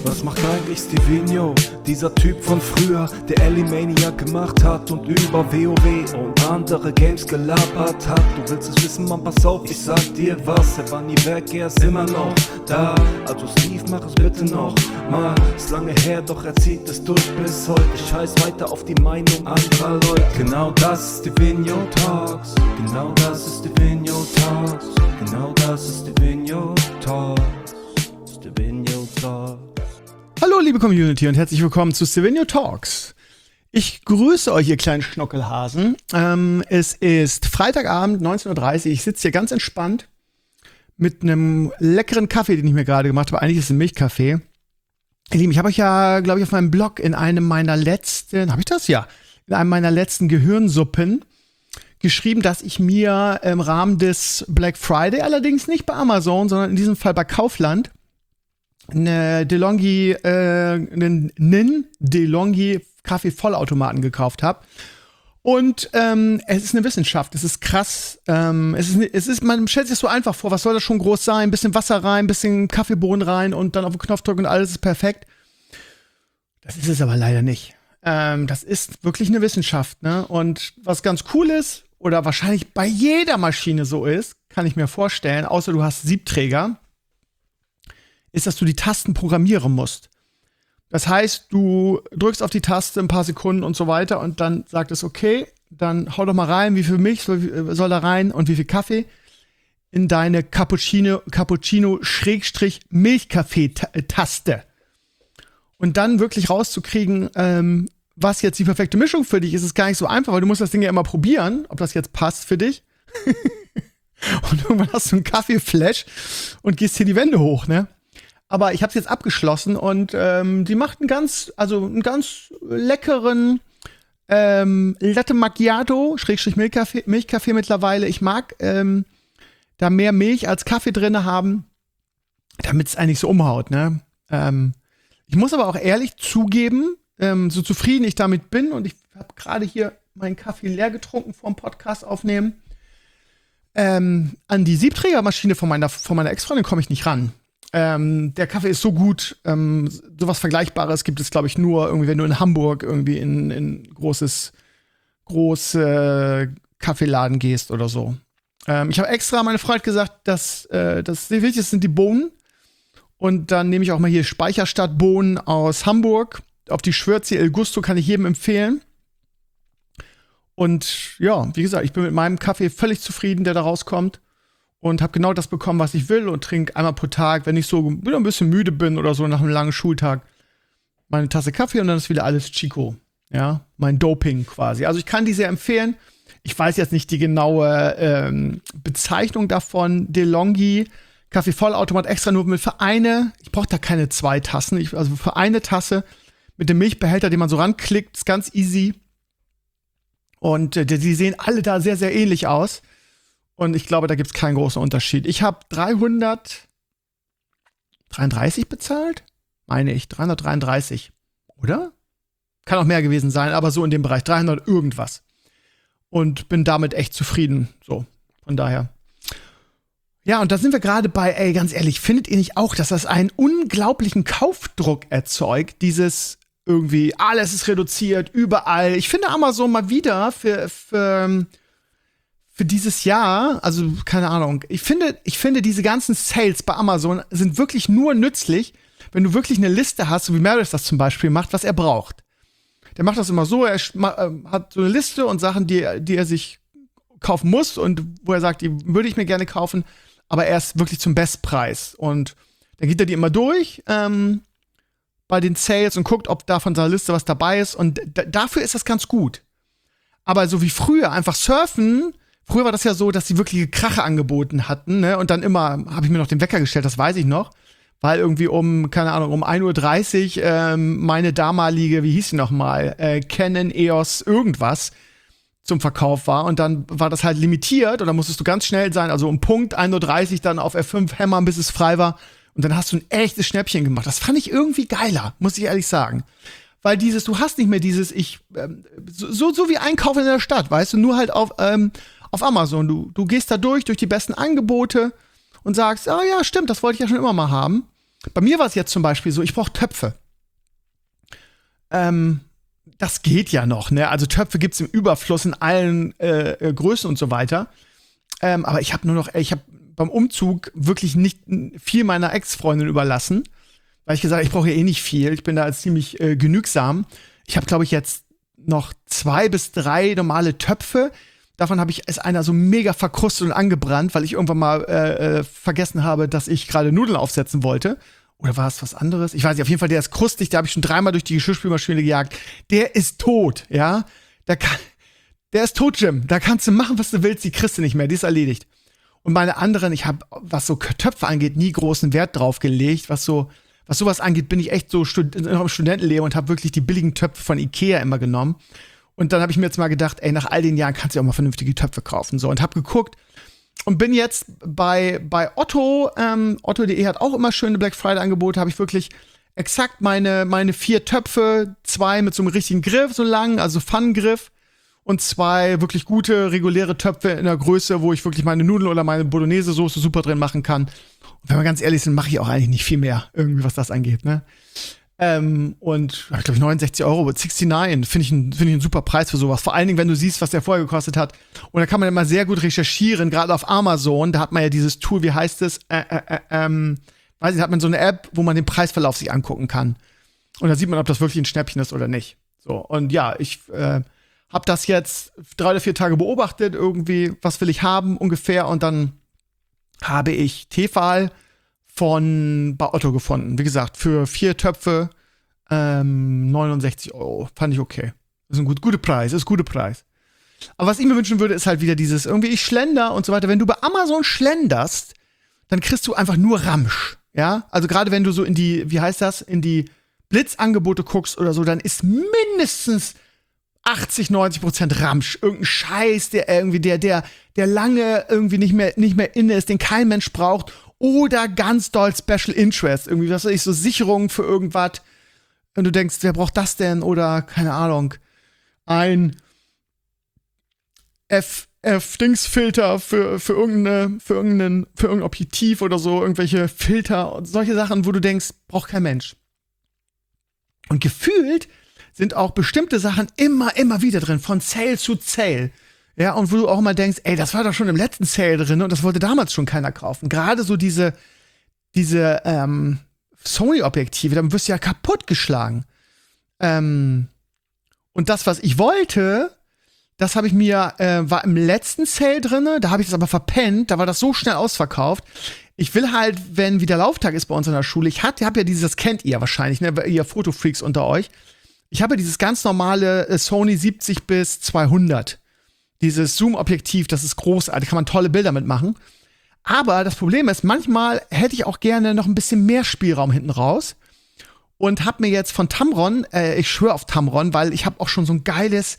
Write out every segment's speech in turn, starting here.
Was macht eigentlich Stevino? Dieser Typ von früher, der Elimaniac gemacht hat und über WoW und andere Games gelabert hat. Du willst es wissen, Mann, pass auf, ich sag dir was. Er war nie weg, er ist immer noch da. Also Steve, mach es bitte noch mal. Ist lange her, doch er zieht es durch bis heute. Ich scheiß weiter auf die Meinung anderer Leute. Genau das ist Stevino Talks. Genau das ist Stevino Talks. Genau das ist Stevino Talks. Stevino Talks. Hallo liebe Community und herzlich willkommen zu Stevino Talks. Ich grüße euch, ihr kleinen Schnockelhasen. Es ist Freitagabend, 19:30 Uhr. Ich sitze hier ganz entspannt mit einem leckeren Kaffee, den ich mir gerade gemacht habe. Eigentlich ist es ein Milchkaffee. Ihr Lieben, ich habe euch ja, glaube ich, auf meinem Blog in einem meiner letzten, in einem meiner letzten Gehirnsuppen geschrieben, dass ich mir im Rahmen des Black Friday, allerdings nicht bei Amazon, sondern in diesem Fall bei Kaufland, einen DeLonghi Kaffee-Vollautomaten gekauft habe. Und es ist eine Wissenschaft, es ist krass. Man stellt sich das so einfach vor, was soll das schon groß sein? Ein bisschen Wasser rein, ein bisschen Kaffeebohnen rein und dann auf den Knopf drücken und alles ist perfekt. Das ist es aber leider nicht. Das ist wirklich eine Wissenschaft, ne? Und was ganz cool ist, oder wahrscheinlich bei jeder Maschine so ist, kann ich mir vorstellen, außer du hast Siebträger, ist, dass du die Tasten programmieren musst. Das heißt, du drückst auf die Taste ein paar Sekunden und so weiter und dann sagt es, okay, dann hau doch mal rein, wie viel Milch soll da rein und wie viel Kaffee in deine Cappuccino-Milchkaffee-Taste. Und dann wirklich rauszukriegen, was jetzt die perfekte Mischung für dich ist, ist gar nicht so einfach, weil du musst das Ding ja immer probieren, ob das jetzt passt für dich. Und irgendwann hast du einen Kaffeeflash und gehst hier die Wände hoch, ne? Aber ich habe es jetzt abgeschlossen und die macht einen ganz leckeren Latte Macchiato, / Milchkaffee mittlerweile. Ich mag da mehr Milch als Kaffee drin haben, damit es eigentlich so umhaut, ne? Ich muss aber auch ehrlich zugeben, so zufrieden ich damit bin, und ich habe gerade hier meinen Kaffee leer getrunken vor dem Podcast aufnehmen, an die Siebträgermaschine von meiner Ex-Freundin komme ich nicht ran. Der Kaffee ist so gut, sowas Vergleichbares gibt es, glaube ich, nur irgendwie, wenn du in Hamburg irgendwie in große Kaffeeladen gehst oder so. Ich habe extra meine Freundin gesagt, dass das Wichtigste sind die Bohnen. Und dann nehme ich auch mal hier Speicherstadt-Bohnen aus Hamburg. Auf die Schwürze El Gusto kann ich jedem empfehlen. Und ja, wie gesagt, ich bin mit meinem Kaffee völlig zufrieden, der da rauskommt. Und habe genau das bekommen, was ich will, und trinke einmal pro Tag, wenn ich so wieder ein bisschen müde bin oder so nach einem langen Schultag, meine Tasse Kaffee und dann ist wieder alles Chico. Ja, mein Doping quasi. Also ich kann die sehr empfehlen. Ich weiß jetzt nicht die genaue Bezeichnung davon. DeLonghi Kaffee-Vollautomat extra nur für eine. Ich brauche da keine 2 Tassen. Also für eine Tasse mit dem Milchbehälter, den man so ranklickt, ist ganz easy. Und die sehen alle da sehr, sehr ähnlich aus. Und ich glaube, da gibt es keinen großen Unterschied. Ich habe 333 bezahlt? Meine ich, 333. Oder? Kann auch mehr gewesen sein, aber so in dem Bereich, 300 irgendwas. Und bin damit echt zufrieden. So, von daher. Ja, und da sind wir gerade bei, ganz ehrlich, findet ihr nicht auch, dass das einen unglaublichen Kaufdruck erzeugt? Dieses irgendwie, alles ist reduziert, überall. Ich finde Amazon mal wieder für dieses Jahr, also keine Ahnung, ich finde diese ganzen Sales bei Amazon sind wirklich nur nützlich, wenn du wirklich eine Liste hast, so wie Marius das zum Beispiel macht, was er braucht. Der macht das immer so, er hat so eine Liste und Sachen, die er sich kaufen muss und wo er sagt, die würde ich mir gerne kaufen, aber erst wirklich zum Bestpreis. Und dann geht er die immer durch bei den Sales und guckt, ob da von seiner Liste was dabei ist, und dafür ist das ganz gut. Aber so wie früher, einfach surfen. Früher war das ja so, dass die wirkliche Krache angeboten hatten, ne? Und dann immer habe ich mir noch den Wecker gestellt, das weiß ich noch, weil irgendwie um 1:30 Uhr meine damalige, wie hieß sie noch mal, Canon EOS irgendwas zum Verkauf war, und dann war das halt limitiert und dann musstest du ganz schnell sein, also um Punkt 1:30 Uhr dann auf F5 hämmern, bis es frei war, und dann hast du ein echtes Schnäppchen gemacht. Das fand ich irgendwie geiler, muss ich ehrlich sagen. Weil du hast nicht mehr dieses, so wie Einkaufen in der Stadt, weißt du, nur halt auf Amazon. Du gehst da durch die besten Angebote und sagst, ja, stimmt, das wollte ich ja schon immer mal haben. bei mir war es jetzt zum Beispiel so, ich brauche Töpfe. Das geht ja noch, ne? Also Töpfe gibt's im Überfluss in allen Größen und so weiter. Aber ich habe beim Umzug wirklich nicht viel meiner Ex-Freundin überlassen, weil ich gesagt habe, ich brauche ja eh nicht viel. Ich bin da ziemlich genügsam. Ich habe, glaube ich, jetzt noch 2 bis 3 normale Töpfe. Davon ist einer so mega verkrustet und angebrannt, weil ich irgendwann mal vergessen habe, dass ich gerade Nudeln aufsetzen wollte. Oder war es was anderes? Ich weiß nicht, auf jeden Fall, der ist krustig, da habe ich schon 3-mal durch die Geschirrspülmaschine gejagt. Der ist tot, ja? Der ist tot, Jim. Da kannst du machen, was du willst, die kriegst du nicht mehr, die ist erledigt. Und meine anderen, ich habe, was so Töpfe angeht, nie großen Wert drauf gelegt. Was sowas angeht, bin ich echt so noch im Studentenleben und habe wirklich die billigen Töpfe von Ikea immer genommen. Und dann habe ich mir jetzt mal gedacht, ey, nach all den Jahren kannst du ja auch mal vernünftige Töpfe kaufen. So, und habe geguckt und bin jetzt bei Otto. Otto.de hat auch immer schöne Black Friday-Angebote. Habe ich wirklich exakt meine 4 Töpfe, 2 mit so einem richtigen Griff, so lang, also Pfannengriff. Und 2 wirklich gute, reguläre Töpfe in der Größe, wo ich wirklich meine Nudeln oder meine Bolognese-Soße super drin machen kann. Und wenn wir ganz ehrlich sind, mache ich auch eigentlich nicht viel mehr, irgendwie, was das angeht, ne? Und ich glaube, 69 €, 69, finde ich einen super Preis für sowas. Vor allen Dingen, wenn du siehst, was der vorher gekostet hat. Und da kann man immer sehr gut recherchieren, gerade auf Amazon. Da hat man ja dieses Tool, wie heißt es? Weiß ich, hat man so eine App, wo man den Preisverlauf sich angucken kann. Und da sieht man, ob das wirklich ein Schnäppchen ist oder nicht. So, und ja, ich habe das jetzt 3 oder 4 Tage beobachtet, irgendwie, was will ich haben ungefähr. Und dann habe ich Tefal bei Otto gefunden. Wie gesagt, für 4 Töpfe 69 €. Fand ich okay. Das ist ein guter Preis, Aber was ich mir wünschen würde, ist halt wieder dieses, irgendwie ich schlender und so weiter. Wenn du bei Amazon schlenderst, dann kriegst du einfach nur Ramsch. Ja? Also gerade wenn du so in die, in die Blitzangebote guckst oder so, dann ist mindestens 80-90% Ramsch. Irgendein Scheiß, der irgendwie, der lange irgendwie nicht mehr inne ist, den kein Mensch braucht. Oder ganz doll Special Interest. Irgendwie, was weiß ich, so Sicherungen für irgendwas. Und du denkst, wer braucht das denn? Oder, keine Ahnung, ein F-Dings-Filter für irgendein Objektiv oder so, irgendwelche Filter und solche Sachen, wo du denkst, braucht kein Mensch. Und gefühlt sind auch bestimmte Sachen immer wieder drin, von Sale zu Sale. Ja, und wo du auch immer denkst, ey, das war doch schon im letzten Sale drin und das wollte damals schon keiner kaufen. Gerade so diese Sony-Objektive, damit wirst du ja kaputtgeschlagen. Und das, was ich wollte, das habe ich mir, war im letzten Sale drin, da habe ich das aber verpennt, da war das so schnell ausverkauft. Ich will halt, wenn wieder Lauftag ist bei uns in der Schule, ich hab ja das kennt ihr wahrscheinlich, ne, ihr Fotofreaks unter euch. Ich habe ja dieses ganz normale Sony 70 bis 200. Dieses Zoom-Objektiv, das ist großartig, kann man tolle Bilder mitmachen. Aber das Problem ist, manchmal hätte ich auch gerne noch ein bisschen mehr Spielraum hinten raus. Und habe mir jetzt von Tamron, ich schwöre auf Tamron, weil ich habe auch schon so ein geiles,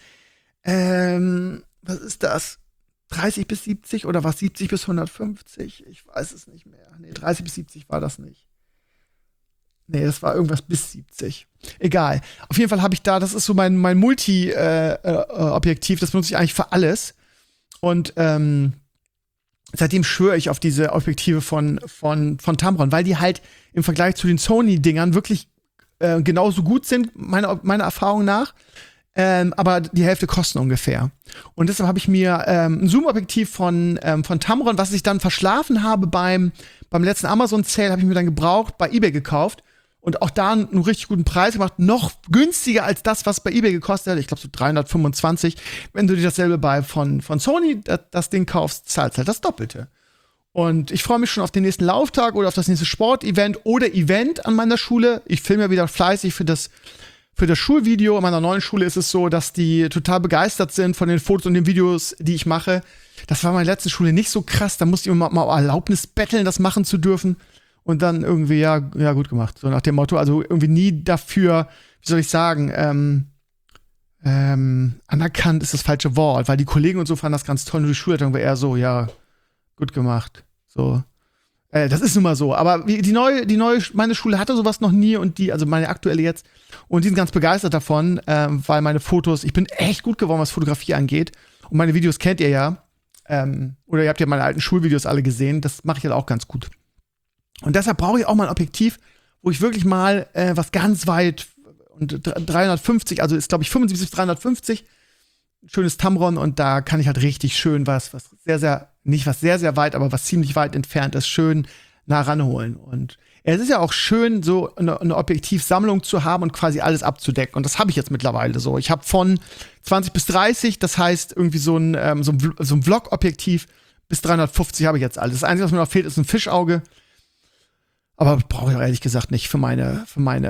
was ist das? 30 bis 70 oder was? 70 bis 150? Ich weiß es nicht mehr. Nee, 30 bis 70 war das nicht. Nee, das war irgendwas bis 70. Egal. Auf jeden Fall habe ich da, das ist so mein Multi-Objektiv, das benutze ich eigentlich für alles. Und seitdem schwöre ich auf diese Objektive von Tamron, weil die halt im Vergleich zu den Sony-Dingern wirklich genauso gut sind, meiner Erfahrung nach. Aber die Hälfte kosten ungefähr. Und deshalb habe ich mir ein Zoom-Objektiv von Tamron, was ich dann verschlafen habe beim letzten Amazon-Sale, habe ich mir dann gebraucht, bei eBay gekauft. Und auch da einen richtig guten Preis gemacht. Noch günstiger als das, was bei eBay gekostet hat. Ich glaube so 325. Wenn du dir dasselbe von Sony das Ding kaufst, zahlst halt das Doppelte. Und ich freue mich schon auf den nächsten Lauftag oder auf das nächste Sportevent oder Event an meiner Schule. Ich filme ja wieder fleißig für das Schulvideo. In meiner neuen Schule ist es so, dass die total begeistert sind von den Fotos und den Videos, die ich mache. Das war in meiner letzten Schule nicht so krass. Da musste ich immer mal Erlaubnis betteln, das machen zu dürfen. Und dann irgendwie, ja, gut gemacht. So nach dem Motto, also irgendwie nie dafür, wie soll ich sagen, anerkannt ist das falsche Wort, weil die Kollegen und so fanden das ganz toll und die Schulleitung war eher so, ja, gut gemacht. So. Das ist nun mal so. Aber meine Schule hatte sowas noch nie und also meine aktuelle jetzt. Und die sind ganz begeistert davon, weil meine Fotos, ich bin echt gut geworden, was Fotografie angeht. Und meine Videos kennt ihr ja. Oder ihr habt ja meine alten Schulvideos alle gesehen. Das mache ich halt auch ganz gut. Und deshalb brauche ich auch mal ein Objektiv, wo ich wirklich mal was ganz weit und 350, also ist glaube ich 75 bis 350, schönes Tamron und da kann ich halt richtig schön was sehr, sehr, nicht was sehr, sehr weit, aber was ziemlich weit entfernt ist, schön nah ranholen. Und es ist ja auch schön, so eine Objektivsammlung zu haben und quasi alles abzudecken. Und das habe ich jetzt mittlerweile so. Ich habe von 20 bis 30, das heißt irgendwie so ein Vlog-Objektiv bis 350 habe ich jetzt alles. Das Einzige, was mir noch fehlt, ist ein Fischauge. Aber brauche ich auch ehrlich gesagt nicht für meine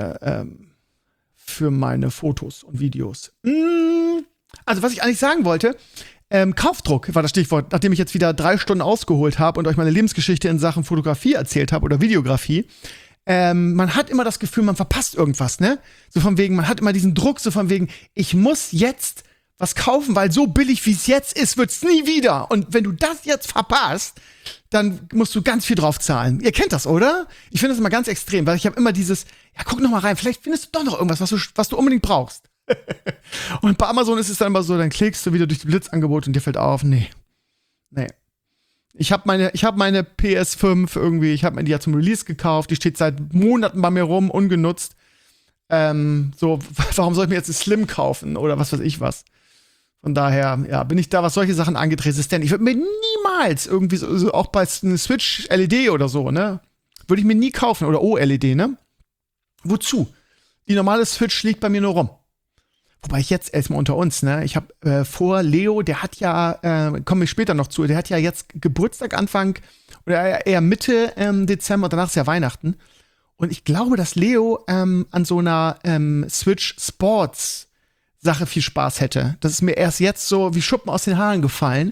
Fotos und Videos. Also, was ich eigentlich sagen wollte, Kaufdruck war das Stichwort, nachdem ich jetzt wieder 3 Stunden ausgeholt habe und euch meine Lebensgeschichte in Sachen Fotografie erzählt habe oder Videografie. Man hat immer das Gefühl, man verpasst irgendwas, ne? So von wegen, man hat immer diesen Druck, so von wegen, ich muss jetzt was kaufen, weil so billig, wie es jetzt ist, wird's nie wieder. Und wenn du das jetzt verpasst, dann musst du ganz viel drauf zahlen. Ihr kennt das, oder? Ich finde das immer ganz extrem, weil ich habe immer dieses, ja, guck noch mal rein, vielleicht findest du doch noch irgendwas, was du unbedingt brauchst. Und bei Amazon ist es dann immer so, dann klickst du wieder durch die Blitzangebote und dir fällt auf, nee. Ich habe meine PS5 irgendwie, ich habe mir die ja zum Release gekauft, die steht seit Monaten bei mir rum, ungenutzt. So, warum soll ich mir jetzt ein Slim kaufen oder was weiß ich was? Von daher, ja, bin ich da, was solche Sachen angeht, resistent. Ich würde mir niemals irgendwie so auch bei einer Switch LED oder so, ne? Würde ich mir nie kaufen oder OLED, ne? Wozu? Die normale Switch liegt bei mir nur rum. Wobei ich jetzt erstmal unter uns, ne? Ich habe vor Leo, der hat ja, komme ich später noch zu, der hat ja jetzt Geburtstag Anfang oder eher Mitte Dezember, danach ist ja Weihnachten. Und ich glaube, dass Leo an so einer Switch Sports Sache viel Spaß hätte. Das ist mir erst jetzt so wie Schuppen aus den Haaren gefallen.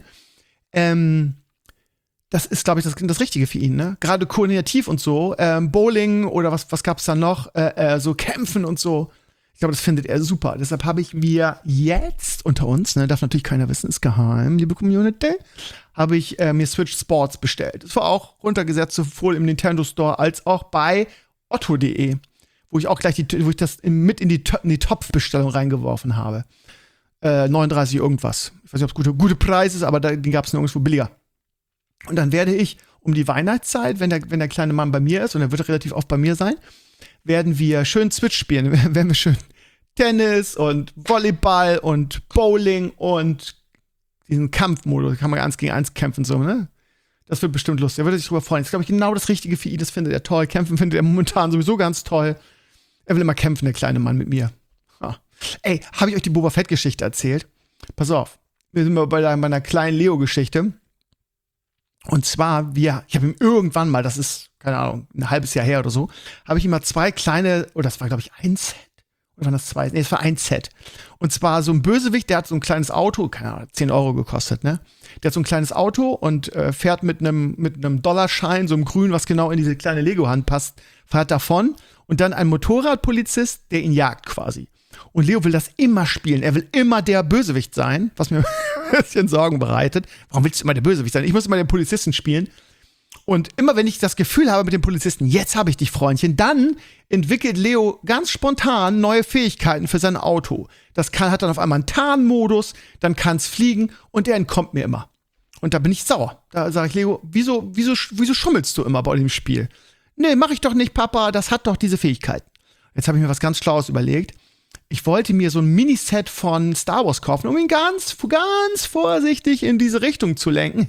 Das ist, glaube ich, das Richtige für ihn, ne? Gerade koordinativ und so. Bowling oder was gab's da noch? So Kämpfen und so. Ich glaube, das findet er super. Deshalb habe ich mir jetzt unter uns, ne, darf natürlich keiner wissen, ist geheim, liebe Community, habe ich mir Switch Sports bestellt. Das war auch runtergesetzt, sowohl im Nintendo Store als auch bei otto.de, wo ich auch gleich wo ich das mit in die Topfbestellung reingeworfen habe. 39 irgendwas. Ich weiß nicht, ob es gute Preis ist, aber die gab es nirgendwo billiger. Und dann werde ich um die Weihnachtszeit, wenn der kleine Mann bei mir ist, und er wird relativ oft bei mir sein, werden wir schön Switch spielen. Werden wir schön Tennis und Volleyball und Bowling und diesen Kampfmodus, kann man 1 gegen 1 kämpfen, so, ne? Das wird bestimmt lustig. Er würde sich drüber freuen. Das ist, glaube ich, genau das Richtige für ihn. Das findet er toll. Kämpfen findet er momentan sowieso ganz toll. Er will immer kämpfen, der kleine Mann mit mir. Ha. Ey, habe ich euch die Boba Fett-Geschichte erzählt? Pass auf. Wir sind mal bei einer kleinen Leo-Geschichte. Und zwar, ich habe ihm irgendwann mal, das ist, keine Ahnung, ein halbes Jahr her oder so, habe ich ihm mal 2 kleine, oder das war, glaube ich, ein Set. Oder waren das 2? Nee, es war ein Set. Und zwar so ein Bösewicht, der hat so ein kleines Auto, keine Ahnung, 10 Euro gekostet, ne? Der hat so ein kleines Auto und fährt mit einem Dollarschein, so einem Grün, was genau in diese kleine Lego-Hand passt, fährt davon. Und dann ein Motorradpolizist, der ihn jagt quasi. Und Leo will das immer spielen. Er will immer der Bösewicht sein, was mir ein bisschen Sorgen bereitet. Warum willst du immer der Bösewicht sein? Ich muss immer den Polizisten spielen. Und immer wenn ich das Gefühl habe mit dem Polizisten, jetzt habe ich dich, Freundchen, dann entwickelt Leo ganz spontan neue Fähigkeiten für sein Auto. Hat dann auf einmal einen Tarnmodus, dann kann es fliegen und er entkommt mir immer. Und da bin ich sauer. Da sage ich, Leo, wieso schummelst du immer bei dem Spiel? Nee, mach ich doch nicht, Papa, das hat doch diese Fähigkeiten. Jetzt habe ich mir was ganz Schlaues überlegt. Ich wollte mir so ein Miniset von Star Wars kaufen, um ihn ganz vorsichtig in diese Richtung zu lenken.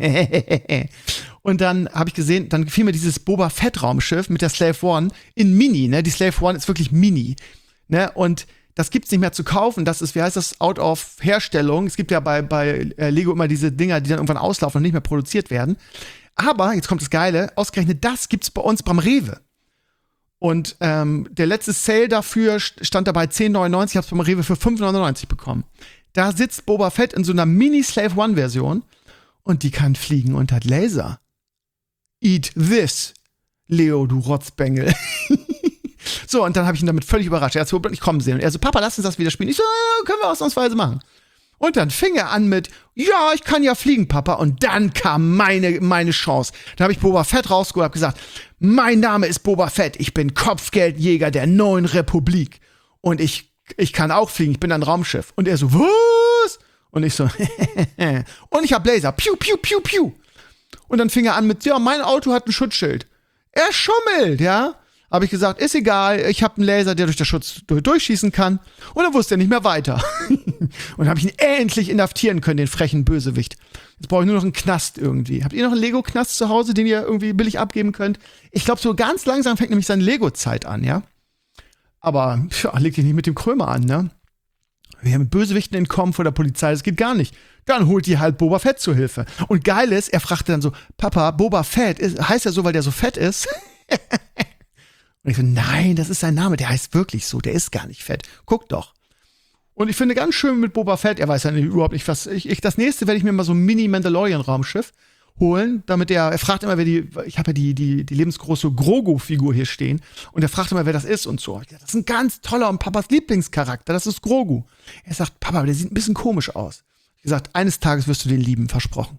Und dann habe ich gesehen, dann gefiel mir dieses Boba Fett Raumschiff mit der Slave One in Mini, ne? Die Slave One ist wirklich Mini, ne? Und das gibt's nicht mehr zu kaufen. Das ist, wie heißt das, out of Herstellung. Es gibt ja bei Lego immer diese Dinger, die dann irgendwann auslaufen und nicht mehr produziert werden. Aber, jetzt kommt das Geile, ausgerechnet das gibt's bei uns beim Rewe. Und der letzte Sale dafür stand dabei 10,99. Ich habe es beim Rewe für 5,99 bekommen. Da sitzt Boba Fett in so einer Mini-Slave-One-Version und die kann fliegen und hat Laser. Eat this, Leo, du Rotzbengel. So, und dann habe ich ihn damit völlig überrascht. Er hat so nicht kommen sehen. Und er so, Papa, lass uns das wieder spielen. Ich so, können wir ausnahmsweise machen. Und dann fing er an mit, ja, ich kann ja fliegen, Papa. Und dann kam meine Chance. Dann habe ich Boba Fett rausgeholt und habe gesagt, mein Name ist Boba Fett. Ich bin Kopfgeldjäger der neuen Republik. Und ich kann auch fliegen. Ich bin ein Raumschiff. Und er so, was? Und ich so, und ich habe Laser. Piu, piu, piu, piu. Und dann fing er an mit, ja, mein Auto hat ein Schutzschild. Er schummelt, ja. Habe ich gesagt, ist egal, ich habe einen Laser, der durch den Schutz durchschießen kann. Und dann wusste er nicht mehr weiter. Und habe ich ihn endlich inhaftieren können, den frechen Bösewicht. Jetzt brauche ich nur noch einen Knast irgendwie. Habt ihr noch einen Lego-Knast zu Hause, den ihr irgendwie billig abgeben könnt? Ich glaube, so ganz langsam fängt nämlich seine Lego-Zeit an, ja? Aber leg dich nicht mit dem Krömer an, ne? Wir mit Bösewichten entkommen vor der Polizei, das geht gar nicht. Dann holt die halt Boba Fett zur Hilfe. Und geil ist, er fragte dann so, Papa, Boba Fett, heißt er so, weil der so fett ist? Und ich so, nein, das ist sein Name, der heißt wirklich so, der ist gar nicht fett. Guck doch. Und ich finde ganz schön mit Boba Fett, er weiß ja überhaupt nicht, was das nächste werde ich mir mal so ein Mini-Mandalorian-Raumschiff holen, damit er fragt immer, ich habe ja die lebensgroße Grogu-Figur hier stehen und er fragt immer, wer das ist und so. Ich sag, das ist ein ganz toller und Papas Lieblingscharakter, das ist Grogu. Er sagt, Papa, der sieht ein bisschen komisch aus. Ich gesagt, eines Tages wirst du den lieben, versprochen.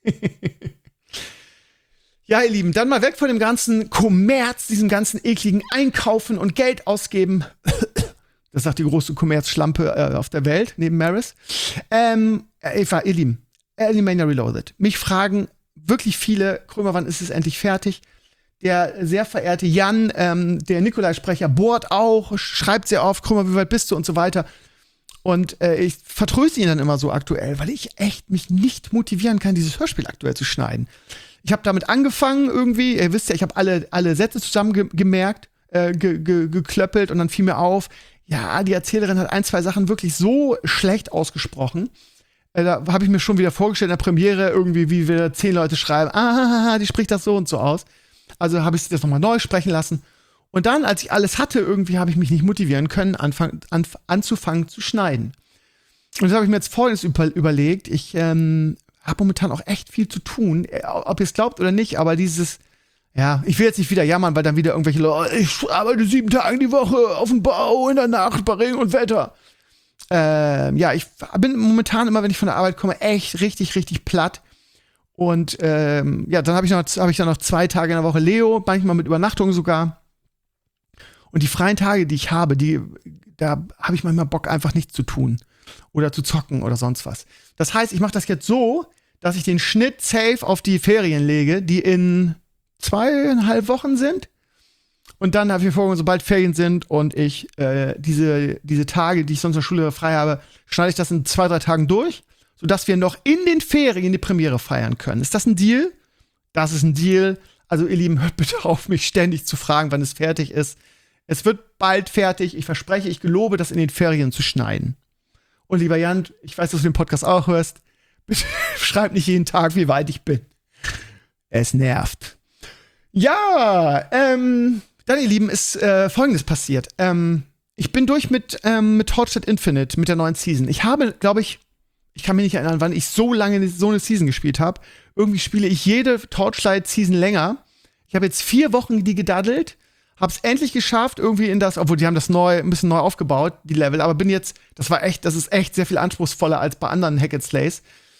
Ja, ihr Lieben, dann mal weg von dem ganzen Kommerz, diesem ganzen ekligen Einkaufen und Geld ausgeben. Das sagt die große Kommerzschlampe auf der Welt, neben Maris. Ihr Lieben, Alimania Reloaded. Mich fragen wirklich viele, Krömer, wann ist es endlich fertig? Der sehr verehrte Jan, der Nikolai-Sprecher, bohrt auch, schreibt sehr oft, Krömer, wie weit bist du und so weiter. Und ich vertröste ihn dann immer so aktuell, weil ich echt mich nicht motivieren kann, dieses Hörspiel aktuell zu schneiden. Ich habe damit angefangen irgendwie, ihr wisst ja, ich habe alle Sätze zusammen gemerkt, geklöppelt und dann fiel mir auf, ja, die Erzählerin hat 1, 2 Sachen wirklich so schlecht ausgesprochen. Da habe ich mir schon wieder vorgestellt in der Premiere irgendwie, wie wieder 10 Leute schreiben, die spricht das so und so aus. Also habe ich das nochmal neu sprechen lassen. Und dann, als ich alles hatte, irgendwie habe ich mich nicht motivieren können, anzufangen zu schneiden. Und das habe ich mir jetzt Folgendes überlegt. Ich habe momentan auch echt viel zu tun, ob ihr es glaubt oder nicht, aber dieses, ja, ich will jetzt nicht wieder jammern, weil dann wieder irgendwelche Leute, ich arbeite 7 Tage die Woche auf dem Bau, in der Nacht, bei Regen und Wetter. Ja, ich bin momentan immer, wenn ich von der Arbeit komme, echt richtig, richtig platt. Und ja, dann habe ich dann noch 2 Tage in der Woche Leo, manchmal mit Übernachtung sogar. Und die freien Tage, die ich habe, da habe ich manchmal Bock, einfach nichts zu tun. Oder zu zocken oder sonst was. Das heißt, ich mache das jetzt so, dass ich den Schnitt safe auf die Ferien lege, die in 2,5 Wochen sind. Und dann habe ich mir vorgenommen, sobald Ferien sind und ich diese Tage, die ich sonst in der Schule frei habe, schneide ich das in 2, 3 Tagen durch, sodass wir noch in den Ferien die Premiere feiern können. Ist das ein Deal? Das ist ein Deal. Also ihr Lieben, hört bitte auf, mich ständig zu fragen, wann es fertig ist. Es wird bald fertig. Ich verspreche, ich gelobe, das in den Ferien zu schneiden. Und lieber Jan, ich weiß, dass du den Podcast auch hörst. Bitte schreib nicht jeden Tag, wie weit ich bin. Es nervt. Ja, dann, ihr Lieben, ist Folgendes passiert. Ich bin durch mit Torchlight Infinite, mit der neuen Season. Ich habe, glaube ich kann mich nicht erinnern, wann ich so lange so eine Season gespielt habe. Irgendwie spiele ich jede Torchlight-Season länger. Ich habe jetzt 4 Wochen die gedaddelt. Hab's endlich geschafft, irgendwie obwohl die haben das ein bisschen neu aufgebaut, die Level, aber das ist echt sehr viel anspruchsvoller als bei anderen Hack-and-Slays.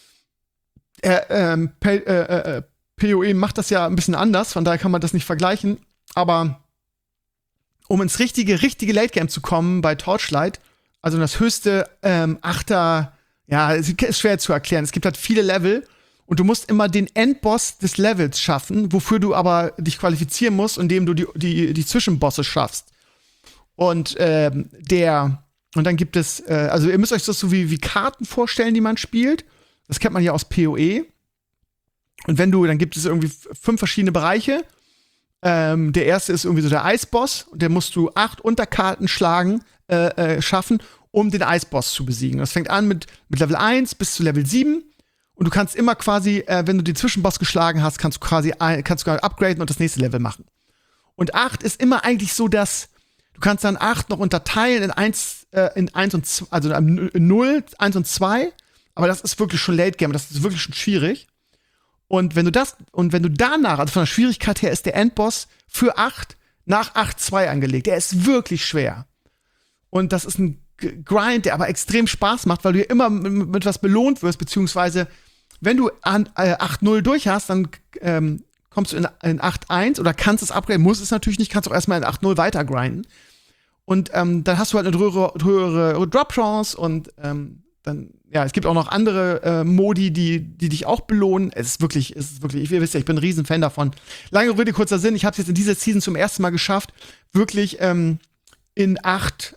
PoE macht das ja ein bisschen anders, von daher kann man das nicht vergleichen, aber um ins richtige Late-Game zu kommen bei Torchlight, also das höchste 8er, ja, ist schwer zu erklären, es gibt halt viele Level und du musst immer den Endboss des Levels schaffen, wofür du aber dich qualifizieren musst, indem du die Zwischenbosse schaffst. Und dann gibt es, also ihr müsst euch das so wie Karten vorstellen, die man spielt. Das kennt man ja aus PoE. Und dann gibt es irgendwie 5 verschiedene Bereiche. Der erste ist irgendwie so der Eisboss. Und der musst du 8 Unterkarten schaffen, um den Eisboss zu besiegen. Das fängt an mit Level 1 bis zu Level 7. Und du kannst immer quasi, wenn du den Zwischenboss geschlagen hast, kannst du upgraden und das nächste Level machen. Und 8 ist immer eigentlich so, dass du kannst dann 8 noch unterteilen in 1 und 2, also in 0, 1 und 2. Aber das ist wirklich schon Late Game, das ist wirklich schon schwierig. Und wenn du danach, also von der Schwierigkeit her, ist der Endboss für 8 nach 8.2 angelegt. Der ist wirklich schwer. Und das ist ein Grind, der aber extrem Spaß macht, weil du ja immer mit was belohnt wirst, beziehungsweise wenn du 8.0 durch hast, dann kommst du in 8.1 oder kannst es upgraden, musst es natürlich nicht, kannst auch erstmal in 8.0 weiter grinden. Und dann hast du halt eine höhere Drop-Chance und dann, ja, es gibt auch noch andere Modi, die dich auch belohnen. Es ist wirklich, ihr wisst ja, ich bin ein Riesenfan davon. Lange Rede, kurzer Sinn, ich habe es jetzt in dieser Season zum ersten Mal geschafft, wirklich in 8,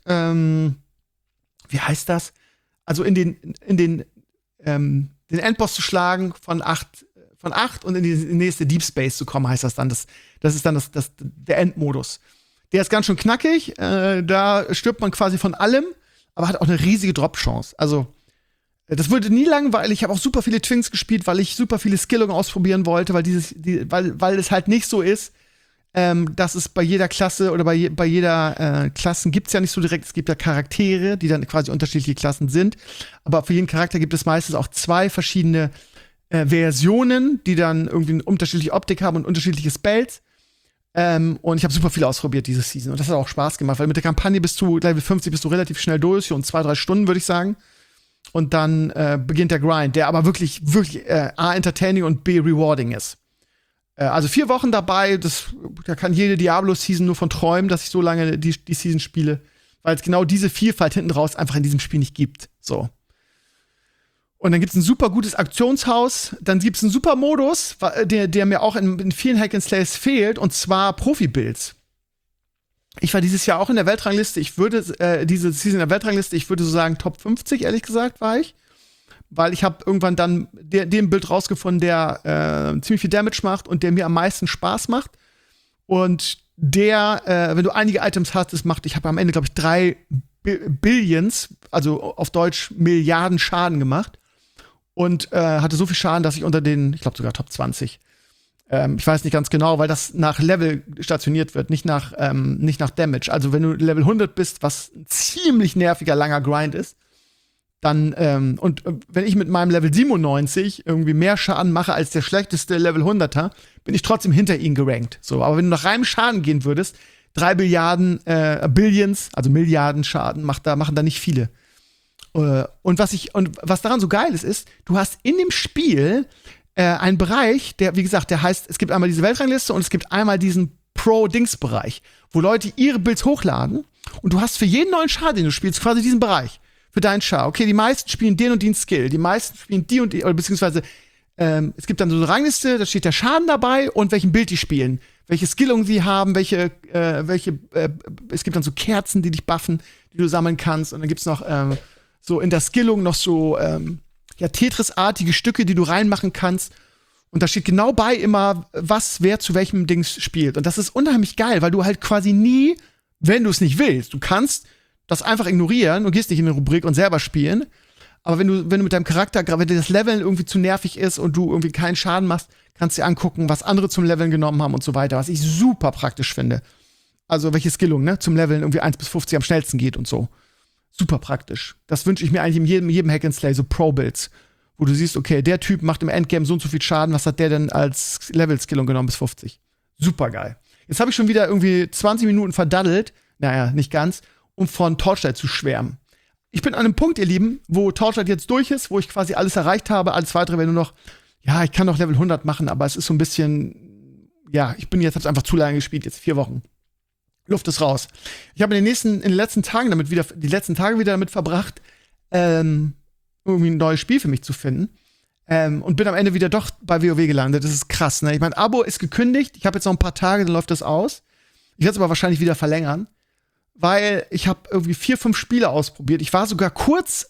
wie heißt das? Also in den Endboss zu schlagen von 8 und in die nächste Deep Space zu kommen, heißt das dann. Das ist dann der Endmodus. Der ist ganz schön knackig, da stirbt man quasi von allem, aber hat auch eine riesige Drop-Chance. Also, das wurde nie langweilig. Ich habe auch super viele Twinks gespielt, weil ich super viele Skillungen ausprobieren wollte, weil es halt nicht so ist, dass es bei jeder Klasse oder bei jeder Klassen gibt's ja nicht so direkt, es gibt ja Charaktere, die dann quasi unterschiedliche Klassen sind, aber für jeden Charakter gibt es meistens auch 2 verschiedene Versionen, die dann irgendwie eine unterschiedliche Optik haben und unterschiedliche Spells. Und ich habe super viel ausprobiert diese Season und das hat auch Spaß gemacht, weil mit der Kampagne Level 50 bist du relativ schnell durch und 2-3 Stunden, würde ich sagen. Und dann beginnt der Grind, der aber wirklich A, entertaining und B, rewarding ist. Also 4 Wochen dabei, da kann jede Diablo-Season nur von träumen, dass ich so lange die Season spiele, weil es genau diese Vielfalt hinten raus einfach in diesem Spiel nicht gibt. So. Und dann gibt's ein super gutes Aktionshaus, dann gibt's einen super Modus, der mir auch in vielen Hack-and-Slays fehlt, und zwar Profi-Builds. Ich war dieses Jahr auch in der Weltrangliste, diese Season in der Weltrangliste, ich würde so sagen Top 50, ehrlich gesagt, war ich. Weil ich habe irgendwann dann den Bild rausgefunden, der ziemlich viel Damage macht und der mir am meisten Spaß macht. Und wenn du einige Items hast, ich habe am Ende, glaube ich, 3 Billions, also auf Deutsch Milliarden Schaden gemacht. Und hatte so viel Schaden, dass ich unter den, ich glaube sogar Top 20. Ich weiß nicht ganz genau, weil das nach Level stationiert wird, nicht nach Damage. Also wenn du Level 100 bist, was ein ziemlich nerviger, langer Grind ist, dann, wenn ich mit meinem Level 97 irgendwie mehr Schaden mache als der schlechteste Level 100er, bin ich trotzdem hinter ihnen gerankt. So, aber wenn du nach reinem Schaden gehen würdest, 3 Billions, also Milliarden Schaden, machen da nicht viele. Und was daran so geil ist, du hast in dem Spiel einen Bereich, der, wie gesagt, der heißt, es gibt einmal diese Weltrangliste und es gibt einmal diesen Pro-Dings-Bereich, wo Leute ihre Builds hochladen und du hast für jeden neuen Schaden, den du spielst, quasi diesen Bereich. Für deinen Char. Okay, die meisten spielen den und den Skill, die meisten spielen die und die, oder beziehungsweise es gibt dann so eine Rangliste, da steht der Schaden dabei und welchen Bild die spielen, welche Skillungen sie haben, es gibt dann so Kerzen, die dich buffen, die du sammeln kannst, und dann gibt's noch so in der Skillung noch so Tetris-artige Stücke, die du reinmachen kannst, und da steht genau bei immer, wer zu welchem Dings spielt, und das ist unheimlich geil, weil du halt quasi nie, wenn du es nicht willst, du kannst das einfach ignorieren und gehst nicht in eine Rubrik und selber spielen. Aber wenn du mit deinem Charakter, wenn dir das Leveln irgendwie zu nervig ist und du irgendwie keinen Schaden machst, kannst du dir angucken, was andere zum Leveln genommen haben und so weiter, was ich super praktisch finde. Also welche Skillung, ne, zum Leveln irgendwie 1 bis 50 am schnellsten geht und so. Super praktisch. Das wünsche ich mir eigentlich in jedem Hack-and-Slay, so Pro-Builds, wo du siehst, okay, der Typ macht im Endgame so und so viel Schaden, was hat der denn als Level-Skillung genommen bis 50? Super geil. Jetzt habe ich schon wieder irgendwie 20 Minuten verdaddelt, naja, nicht ganz, um von Torchlight zu schwärmen. Ich bin an einem Punkt, ihr Lieben, wo Torchlight jetzt durch ist, wo ich quasi alles erreicht habe. Alles weitere wäre nur noch, ja, ich kann noch Level 100 machen, aber es ist so ein bisschen, ja, hab's einfach zu lange gespielt, jetzt 4 Wochen. Luft ist raus. Ich habe in den letzten Tagen wieder damit verbracht, irgendwie ein neues Spiel für mich zu finden. Und bin am Ende wieder doch bei WoW gelandet. Das ist krass, ne? Ich mein Abo ist gekündigt. Ich habe jetzt noch ein paar Tage, dann läuft das aus. Ich werde es aber wahrscheinlich wieder verlängern. Weil ich habe irgendwie 4, 5 Spiele ausprobiert. Ich war sogar kurz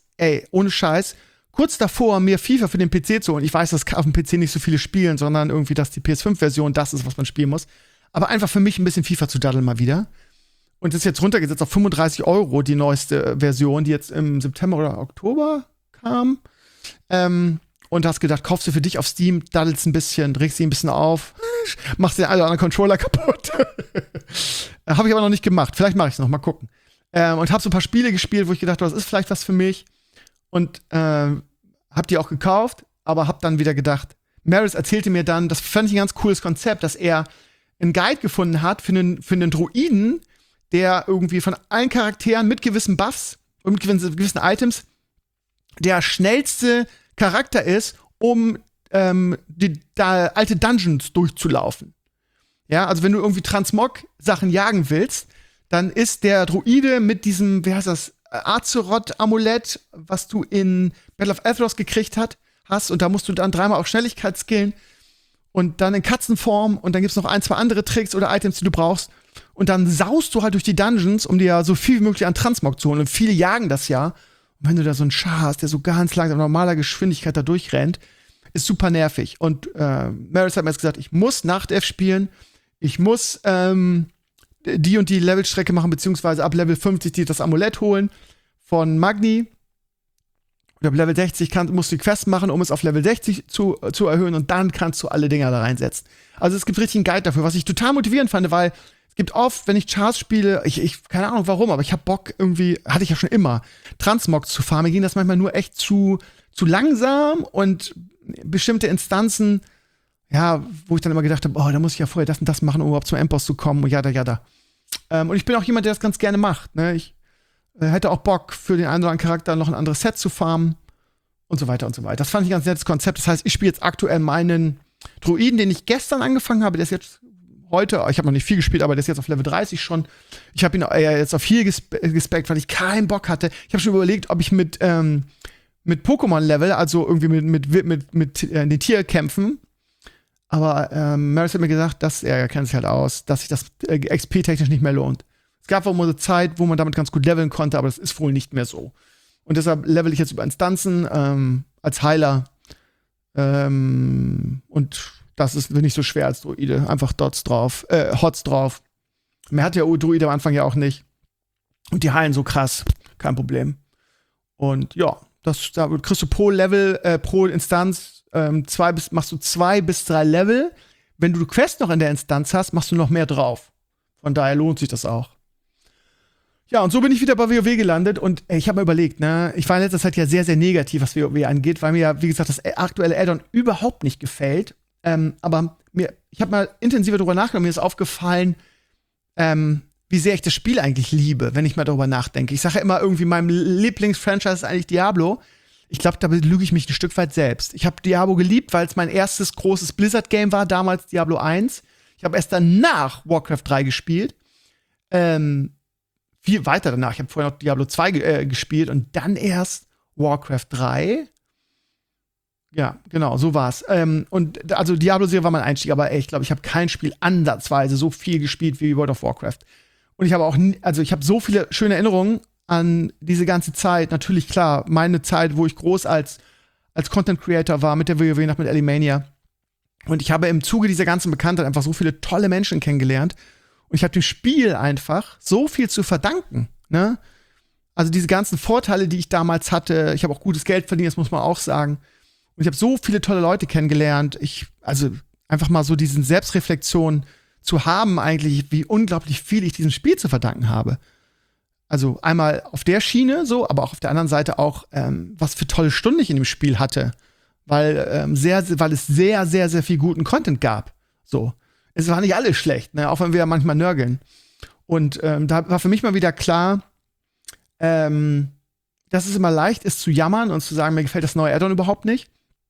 davor, mir FIFA für den PC zu holen. Ich weiß, dass auf dem PC nicht so viele spielen, sondern irgendwie, dass die PS5-Version das ist, was man spielen muss. Aber einfach für mich ein bisschen FIFA zu daddeln mal wieder. Und das ist jetzt runtergesetzt auf 35 €, die neueste Version, die jetzt im September oder Oktober kam. Und hast gedacht, kaufst du für dich auf Steam, daddelst ein bisschen, drehst sie ein bisschen auf, machst den einen oder anderen Controller kaputt. Habe ich aber noch nicht gemacht. Vielleicht mache ich es noch, mal gucken. Und habe so ein paar Spiele gespielt, wo ich gedacht habe, das ist vielleicht was für mich. Und hab die auch gekauft, aber hab dann wieder gedacht, Maris erzählte mir dann, das fand ich ein ganz cooles Konzept, dass er einen Guide gefunden hat für einen Druiden, der irgendwie von allen Charakteren mit gewissen Buffs und mit gewissen Items der schnellste Charakter ist, um die alte Dungeons durchzulaufen. Ja, also wenn du irgendwie Transmog-Sachen jagen willst, dann ist der Druide mit diesem, wie heißt das, Azeroth-Amulett, was du in Battle of Azeroth gekriegt hast, und da musst du dann 3-mal auf Schnelligkeit skillen und dann in Katzenform, und dann gibt's noch 1, 2 andere Tricks oder Items, die du brauchst. Und dann saust du halt durch die Dungeons, um dir ja so viel wie möglich an Transmog zu holen. Und viele jagen das ja. Und wenn du da so einen Char hast, der so ganz langsam normaler Geschwindigkeit da durchrennt, ist super nervig. Und Maris hat mir jetzt gesagt, ich muss Nacht-F spielen. Ich muss die und die Levelstrecke machen, beziehungsweise ab Level 50 dir das Amulett holen von Magni. Und ab Level 60 musst du die Quest machen, um es auf Level 60 zu erhöhen. Und dann kannst du alle Dinger da reinsetzen. Also es gibt richtig einen Guide dafür, was ich total motivierend fand, weil es gibt oft, wenn ich Chars spiele, ich keine Ahnung warum, aber ich hab Bock irgendwie, hatte ich ja schon immer, Transmog zu farmen. Mir ging das manchmal nur echt zu langsam und bestimmte Instanzen, ja, wo ich dann immer gedacht habe, oh, da muss ich ja vorher das und das machen, um überhaupt zum Endboss zu kommen und jada. Und ich bin auch jemand, der das ganz gerne macht. Ne? Ich hätte auch Bock, für den einen oder anderen Charakter noch ein anderes Set zu farmen und so weiter und so weiter. Das fand ich ein ganz nettes Konzept. Das heißt, ich spiele jetzt aktuell meinen Druiden, den ich gestern angefangen habe. Der ist jetzt heute, ich habe noch nicht viel gespielt, aber der ist jetzt auf Level 30 schon. Ich habe ihn jetzt auf 4 gespeckt, weil ich keinen Bock hatte. Ich habe schon überlegt, ob ich mit Pokémon-Level, also irgendwie mit den Tierkämpfen. Aber Maris hat mir gesagt, dass er kennt sich halt aus, dass sich das XP-technisch nicht mehr lohnt. Es gab auch mal eine Zeit, wo man damit ganz gut leveln konnte, aber das ist wohl nicht mehr so. Und deshalb level ich jetzt über Instanzen als Heiler. Und das ist nicht so schwer als Druide. Einfach Hots drauf. Mehr hat der Druide am Anfang ja auch nicht. Und die heilen so krass. Kein Problem. Und ja, da kriegst du pro Level, pro Instanz machst du 2 bis 3 Level. Wenn du Quest noch in der Instanz hast, machst du noch mehr drauf. Von daher lohnt sich das auch. Ja, und so bin ich wieder bei WoW gelandet und ich habe mir überlegt, ne, ich war in letzter Zeit ja sehr, sehr negativ, was WoW angeht, weil mir ja, wie gesagt, das aktuelle Add-on überhaupt nicht gefällt. Aber ich habe mal intensiver darüber nachgedacht, mir ist aufgefallen, wie sehr ich das Spiel eigentlich liebe, wenn ich mal darüber nachdenke. Ich sage ja immer irgendwie, mein Lieblingsfranchise ist eigentlich Diablo. Ich glaube, da lüge ich mich ein Stück weit selbst. Ich habe Diablo geliebt, weil es mein erstes großes Blizzard-Game war, damals Diablo 1. Ich habe erst danach Warcraft 3 gespielt. Viel weiter danach. Ich habe vorher noch Diablo 2 gespielt und dann erst Warcraft 3. Ja, genau, so war's. Und also Diablo-Serie war mein Einstieg, aber ich glaube, ich habe kein Spiel ansatzweise so viel gespielt wie World of Warcraft. Und ich habe auch, ich habe so viele schöne Erinnerungen an diese ganze Zeit. Natürlich, klar, meine Zeit, wo ich groß als Content Creator war, mit der WoW noch mit Alimania. Und ich habe im Zuge dieser ganzen Bekanntheit einfach so viele tolle Menschen kennengelernt. Und ich habe dem Spiel einfach so viel zu verdanken, ne? Also diese ganzen Vorteile, die ich damals hatte. Ich habe auch gutes Geld verdient, das muss man auch sagen. Und ich habe so viele tolle Leute kennengelernt. Also einfach mal so diesen Selbstreflexion zu haben eigentlich, wie unglaublich viel ich diesem Spiel zu verdanken habe. Also einmal auf der Schiene so, aber auch auf der anderen Seite auch, was für tolle Stunden ich in dem Spiel hatte. Weil es sehr, sehr, sehr viel guten Content gab. So. Es war nicht alles schlecht, ne? Auch wenn wir ja manchmal nörgeln. Und da war für mich mal wieder klar, dass es immer leicht ist zu jammern und zu sagen, mir gefällt das neue Add-on überhaupt nicht.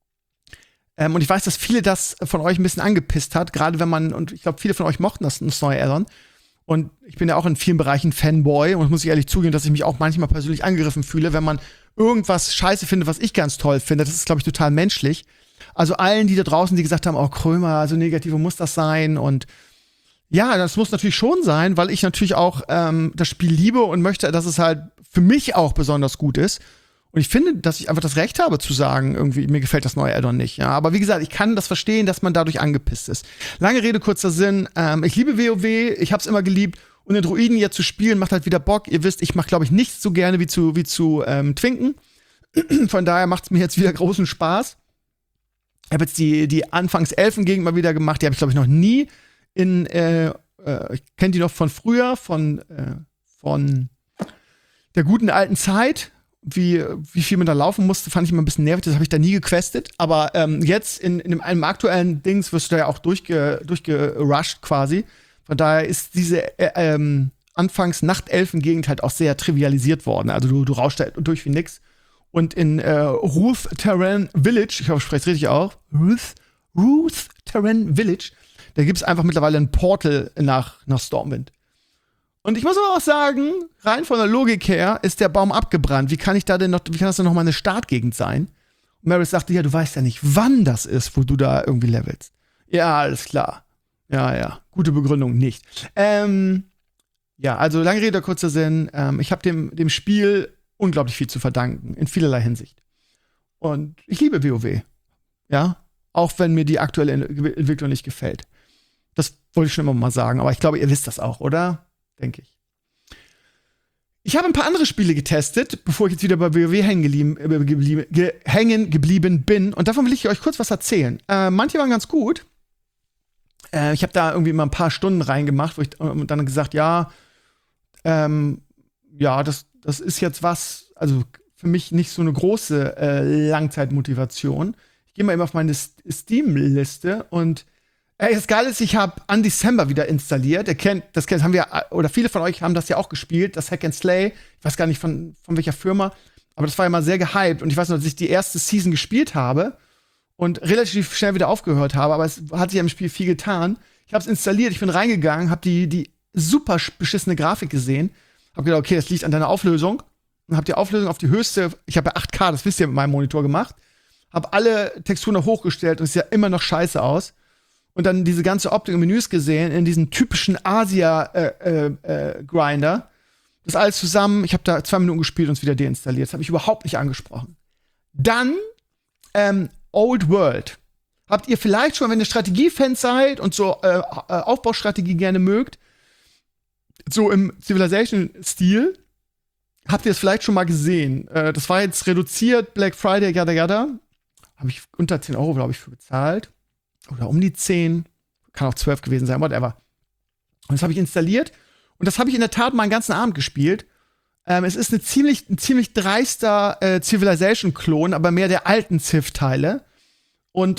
Und ich weiß, dass viele das von euch ein bisschen angepisst hat, gerade wenn man, und ich glaube, viele von euch mochten das neue Add-on. Und ich bin ja auch in vielen Bereichen Fanboy und muss ich ehrlich zugeben, dass ich mich auch manchmal persönlich angegriffen fühle, wenn man irgendwas scheiße findet, was ich ganz toll finde. Das ist, glaube ich, total menschlich. Also allen, die da draußen, die gesagt haben, oh Krömer, so negativ muss das sein. Und ja, das muss natürlich schon sein, weil ich natürlich auch das Spiel liebe und möchte, dass es halt für mich auch besonders gut ist. Und ich finde, dass ich einfach das Recht habe zu sagen, irgendwie, mir gefällt das neue Add-on nicht. Ja, aber wie gesagt, ich kann das verstehen, dass man dadurch angepisst ist. Lange Rede, kurzer Sinn. Ich liebe WoW, ich hab's immer geliebt. Und den Druiden jetzt zu spielen, macht halt wieder Bock. Ihr wisst, ich mach, glaube ich, nichts so gerne wie zu Twinken. Von daher macht's mir jetzt wieder großen Spaß. Ich habe jetzt die Anfangs-Elfen-Gegend mal wieder gemacht. Die habe ich, glaube ich, noch nie ich kenne die noch von früher, von der guten alten Zeit. Wie viel man da laufen musste, fand ich immer ein bisschen nervig. Das habe ich da nie gequestet. Aber jetzt in einem aktuellen Dings wirst du da ja auch durchgerusht quasi. Von daher ist diese Anfangs-Nachtelfen-Gegend halt auch sehr trivialisiert worden. Also du rauschst da durch wie nix. Und in Ruth Terran Village, ich hoffe, ich spreche es richtig auf, Ruth Terran Village, da gibt es einfach mittlerweile ein Portal nach Stormwind. Und ich muss aber auch sagen, rein von der Logik her ist der Baum abgebrannt. Wie kann das denn noch mal eine Startgegend sein? Und Maris sagte, ja, du weißt ja nicht, wann das ist, wo du da irgendwie levelst. Ja, alles klar. Ja. Gute Begründung nicht. Ja, also lange Rede, kurzer Sinn. Ich habe dem Spiel unglaublich viel zu verdanken, in vielerlei Hinsicht. Und ich liebe WoW. Ja, auch wenn mir die aktuelle Entwicklung nicht gefällt. Das wollte ich schon immer mal sagen, aber ich glaube, ihr wisst das auch, oder? Denke ich. Ich habe ein paar andere Spiele getestet, bevor ich jetzt wieder bei WoW hängen geblieben bin. Und davon will ich euch kurz was erzählen. Manche waren ganz gut. Ich habe da irgendwie mal ein paar Stunden reingemacht, wo ich dann gesagt, ja, das ist jetzt was, also für mich nicht so eine große Langzeitmotivation. Ich gehe mal eben auf meine Steam-Liste und das Geile ist, ich habe Undecember wieder installiert. Das haben wir, oder viele von euch haben das ja auch gespielt, das Hack and Slay. Ich weiß gar nicht von welcher Firma, aber das war ja mal sehr gehypt. Und ich weiß noch, dass ich die erste Season gespielt habe und relativ schnell wieder aufgehört habe, aber es hat sich im Spiel viel getan. Ich habe es installiert, ich bin reingegangen, habe die super beschissene Grafik gesehen, habe gedacht, okay, das liegt an deiner Auflösung. Und habe die Auflösung auf die höchste, ich habe ja 8K, das wisst ihr, mit meinem Monitor gemacht. Habe alle Texturen noch hochgestellt und es sieht ja immer noch scheiße aus. Und dann diese ganze Optik und Menüs gesehen in diesen typischen Asia-Grinder. Das alles zusammen, ich habe da 2 Minuten gespielt und es wieder deinstalliert. Das habe ich überhaupt nicht angesprochen. Dann Old World. Habt ihr vielleicht schon, wenn ihr Strategiefans seid und so Aufbaustrategie gerne mögt, so im Civilization-Stil, habt ihr es vielleicht schon mal gesehen. Das war jetzt reduziert, Black Friday, yada. Habe ich unter 10 Euro, glaube ich, für bezahlt. Oder um die 10. Kann auch 12 gewesen sein, whatever. Und das habe ich installiert. Und das habe ich in der Tat mal einen ganzen Abend gespielt. Es ist ein ziemlich dreister Civilization-Klon, aber mehr der alten Civ-Teile. Und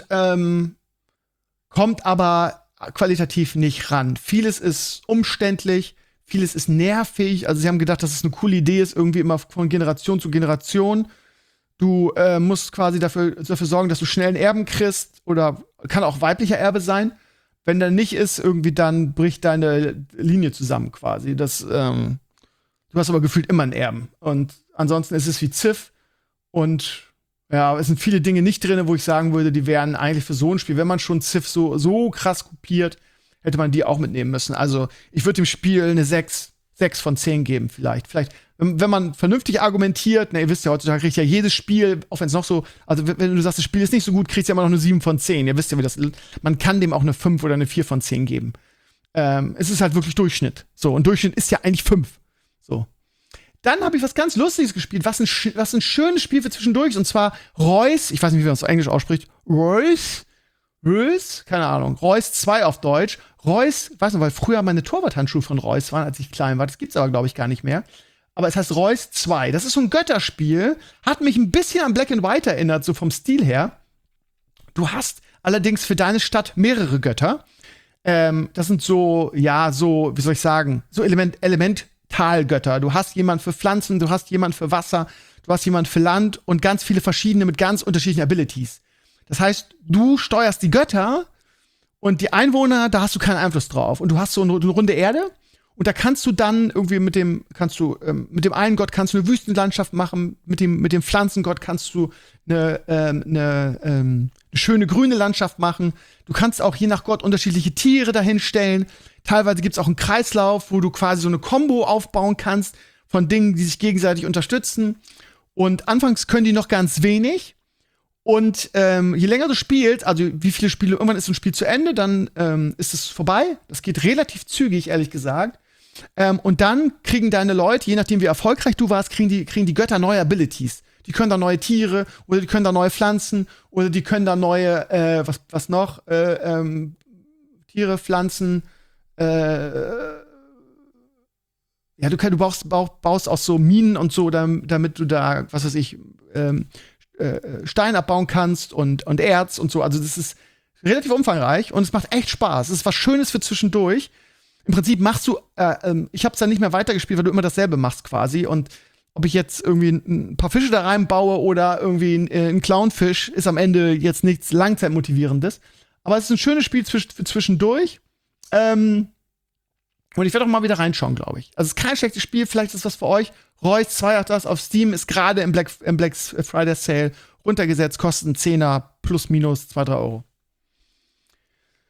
kommt aber qualitativ nicht ran. Vieles ist umständlich, vieles ist nervig. Also sie haben gedacht, dass es eine coole Idee ist, irgendwie immer von Generation zu Generation. Du musst quasi dafür sorgen, dass du schnell einen Erben kriegst. Oder kann auch weiblicher Erbe sein. Wenn der nicht ist, irgendwie dann bricht deine Linie zusammen quasi. Du hast aber gefühlt immer einen Erben. Und ansonsten ist es wie Civ. Und ja, es sind viele Dinge nicht drin, wo ich sagen würde, die wären eigentlich für so ein Spiel, wenn man schon Civ so krass kopiert, hätte man die auch mitnehmen müssen. Also ich würde dem Spiel eine 6 von 10 geben vielleicht. Vielleicht, wenn man vernünftig argumentiert, ihr wisst ja, heutzutage kriegt ja jedes Spiel, auch wenn es noch so, also wenn du sagst, das Spiel ist nicht so gut, kriegst du ja immer noch eine 7 von 10. Ihr wisst ja, wie das, man kann dem auch eine 5 oder eine 4 von 10 geben. Es ist halt wirklich Durchschnitt. So, und Durchschnitt ist ja eigentlich 5. So. Dann habe ich was ganz Lustiges gespielt, was ein schönes Spiel für zwischendurch ist, und zwar Reus, ich weiß nicht, wie man das auf Englisch ausspricht, Reus, keine Ahnung, Reus 2 auf Deutsch. Reus, weiß noch, weil früher meine Torwarthandschuhe von Reus waren, als ich klein war, das gibt's aber, glaube ich, gar nicht mehr. Aber es heißt Reus 2. Das ist so ein Götterspiel, hat mich ein bisschen an Black and White erinnert, so vom Stil her. Du hast allerdings für deine Stadt mehrere Götter. Das sind so, wie soll ich sagen, so Elementalgötter. Du hast jemanden für Pflanzen, du hast jemanden für Wasser, du hast jemanden für Land und ganz viele verschiedene mit ganz unterschiedlichen Abilities. Das heißt, du steuerst die Götter und die Einwohner, da hast du keinen Einfluss drauf. Und du hast so eine runde Erde und da kannst du dann irgendwie mit dem einen Gott kannst du eine Wüstenlandschaft machen, mit dem Pflanzengott kannst du eine schöne grüne Landschaft machen. Du kannst auch je nach Gott unterschiedliche Tiere dahinstellen. Teilweise gibt's auch einen Kreislauf, wo du quasi so eine Combo aufbauen kannst von Dingen, die sich gegenseitig unterstützen. Und anfangs können die noch ganz wenig. Und je länger du spielst, also wie viele Spiele, irgendwann ist ein Spiel zu Ende, dann ist es vorbei. Das geht relativ zügig, ehrlich gesagt. Und dann kriegen deine Leute, je nachdem wie erfolgreich du warst, kriegen die Götter neue Abilities. Die können da neue Tiere oder die können da neue Pflanzen oder die können da neue, was noch? Tiere, Pflanzen, ja, du baust auch so Minen und so, damit du da, was weiß ich, Stein abbauen kannst und Erz und so. Also das ist relativ umfangreich und es macht echt Spaß. Es ist was Schönes für zwischendurch. Im Prinzip machst du, ich hab's dann nicht mehr weitergespielt, weil du immer dasselbe machst quasi. Und ob ich jetzt irgendwie ein paar Fische da reinbaue oder irgendwie einen Clownfisch, ist am Ende jetzt nichts Langzeitmotivierendes. Aber es ist ein schönes Spiel für zwischendurch. Und ich werde auch mal wieder reinschauen, glaube ich. Also es ist kein schlechtes Spiel, vielleicht ist das was für euch. Reus 2 auch das auf Steam, ist gerade im Black Friday Sale runtergesetzt, kostet einen 10er plus minus 2-3 Euro.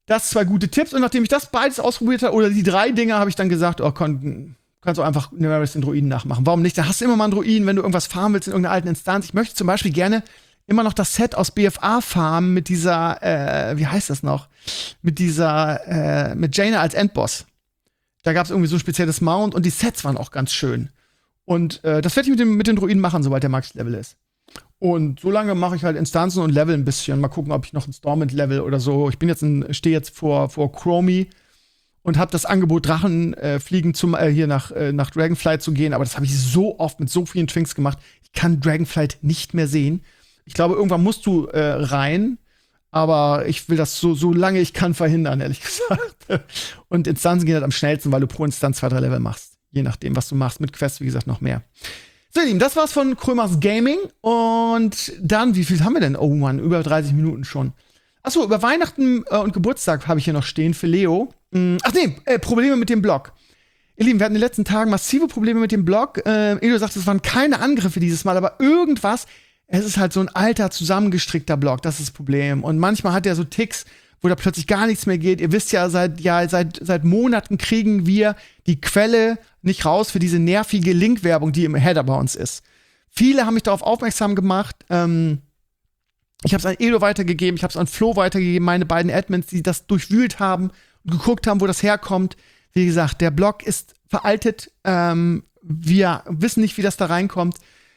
Das 2 gute Tipps. Und nachdem ich das beides ausprobiert habe, oder die 3 Dinge, habe ich dann gesagt, oh, kannst du einfach Nemeris den Druiden nachmachen. Warum nicht? Da hast du immer mal einen Druiden, wenn du irgendwas farmen willst in irgendeiner alten Instanz. Ich möchte zum Beispiel gerne immer noch das Set aus BFA farmen mit dieser, wie heißt das noch? Mit Jaina als Endboss. Da gab es irgendwie so ein spezielles Mount und die Sets waren auch ganz schön. Und das werde ich mit den Druiden machen, sobald der Max-Level ist. Und so lange mache ich halt Instanzen und Level ein bisschen. Mal gucken, ob ich noch ein Stormwind-Level oder so. Ich stehe jetzt vor Chromie und habe das Angebot, Drachenfliegen hier nach Dragonflight zu gehen. Aber das habe ich so oft mit so vielen Twinks gemacht. Ich kann Dragonflight nicht mehr sehen. Ich glaube, irgendwann musst du rein. Aber ich will das so lange ich kann verhindern, ehrlich gesagt. Und Instanzen gehen halt am schnellsten, weil du pro Instanz 2, 3 Level machst. Je nachdem, was du machst. Mit Quests, wie gesagt, noch mehr. So, ihr Lieben, das war's von Krömers Gaming. Und dann, wie viel haben wir denn? Oh Mann, über 30 Minuten schon. Achso, über Weihnachten und Geburtstag habe ich hier noch stehen für Leo. Probleme mit dem Blog. Ihr Lieben, wir hatten in den letzten Tagen massive Probleme mit dem Blog. Edo sagt, es waren keine Angriffe dieses Mal, aber irgendwas. Es ist halt so ein alter, zusammengestrickter Blog, das ist das Problem. Und manchmal hat er so Ticks, wo da plötzlich gar nichts mehr geht. Ihr wisst ja, seit Monaten kriegen wir die Quelle nicht raus für diese nervige Link-Werbung, die im Header bei uns ist. Viele haben mich darauf aufmerksam gemacht. Ich habe es an Edo weitergegeben, ich habe es an Flo weitergegeben, meine beiden Admins, die das durchwühlt haben und geguckt haben, wo das herkommt. Wie gesagt, der Blog ist veraltet. Wir wissen nicht, wie das da reinkommt.